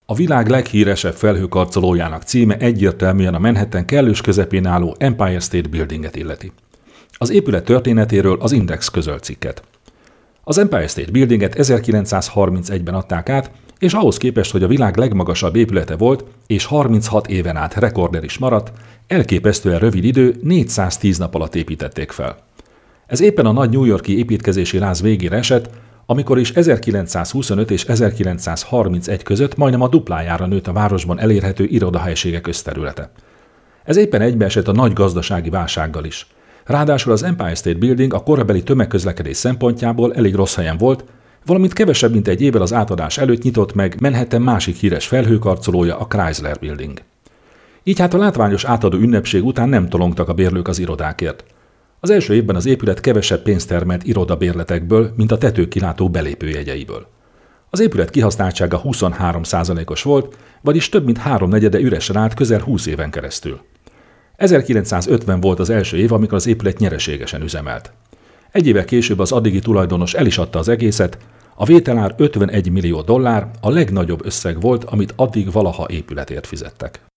A világ leghíresebb felhőkarcolójának címe egyértelműen a Manhattan kellős közepén álló Empire State Buildinget illeti. Az épület történetéről az Index közölt cikket. Az Empire State Buildinget 1931-ben adták át, és ahhoz képest, hogy a világ legmagasabb épülete volt, és 36 éven át rekorder is maradt, elképesztően rövid idő, 410 nap alatt építették fel. Ez éppen a nagy New York-i építkezési láz végére esett, amikor is 1925 és 1931 között majdnem a duplájára nőtt a városban elérhető irodahelységek közterülete. Ez éppen egybeesett a nagy gazdasági válsággal is. Ráadásul az Empire State Building a korabeli tömegközlekedés szempontjából elég rossz helyen volt, valamint kevesebb mint egy évvel az átadás előtt nyitott meg Manhattan másik híres felhőkarcolója, a Chrysler Building. Így hát a látványos átadó ünnepség után nem tolongtak a bérlők az irodákért. Az első évben az épület kevesebb pénzt termelt irodabérletekből, mint a tetőkilátó belépőjegyeiből. Az épület kihasználtsága 23%-os volt, vagyis több mint 3/4 üresen állt közel 20 éven keresztül. 1950 volt az első év, amikor az épület nyereségesen üzemelt. Egy évvel később az addigi tulajdonos el is adta az egészet, a vételár $51 millió, a legnagyobb összeg volt, amit addig valaha épületért fizettek.